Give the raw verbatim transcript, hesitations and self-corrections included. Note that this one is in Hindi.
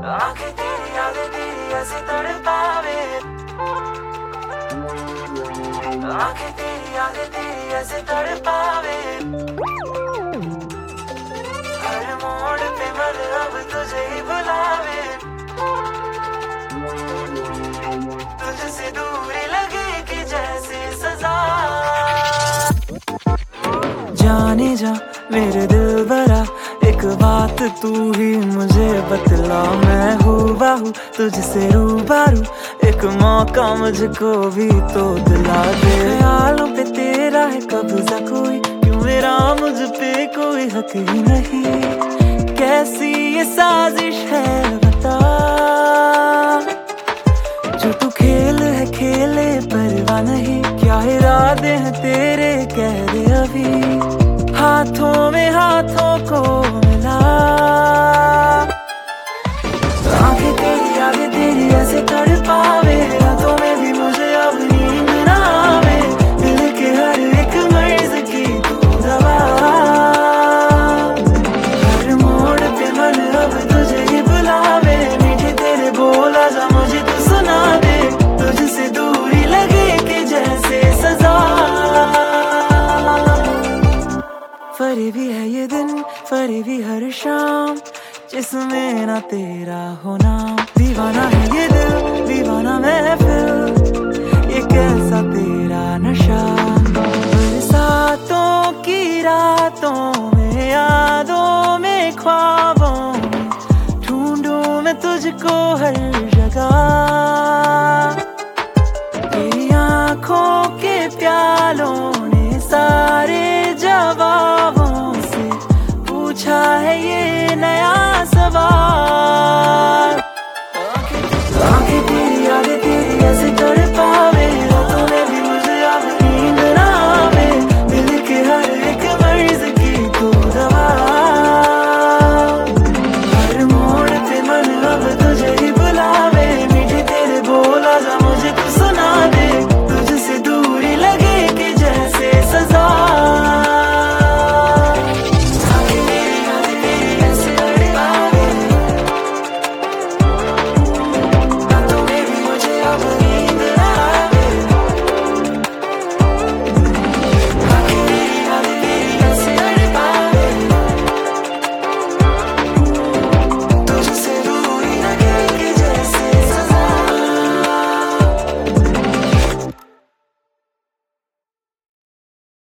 आंखें तेरी यादें तेरी ऐसे तड़पावे, आंखें तेरी यादें तेरी ऐसे तड़पावे। हर मोड़ पे मन अब तुझे ही बुलावे, तुझसे दूरी लगे कि जैसे सजा। जाने जा मेरे दिल भरा, एक बात तू ही मुझे बतला, मैं हुआ हूँ तुझसे रूबरू, एक मौका मुझको भी तो दिला दे। ख्यालों पे तेरा है कब्जा कोई, क्यों मेरा मुझ पे कोई हक ही नहीं। कैसी ये साजिश है बता, जो तू खेल है खेले परवाह नहीं। क्या इरादे हैं तेरे कह दे अभी, हाथों में हाथों को मिला। आंखें तेरी यादें तेरी ऐसे तड़पावे, रातों में भी मुझे अब नींद ना आवे। दिल के हर एक मर्ज की तू दवा, हर मोड़ पे मन अब तुझे ही बुलावे। मीठे तेरे बोल आजा मुझे तू सुना दे, तुझसे दूरी लगे कि जैसे सजा। फरेबी है ये दिन फरेबी हर शाम, जिसमें ना तेरा होना। दीवाना है ये दिल दीवाना महफिल, ये कैसा तेरा नशा। बरसातों की रातों में यादों में ख्वाबों में ढूंढूं मैं तुझको हर जगह।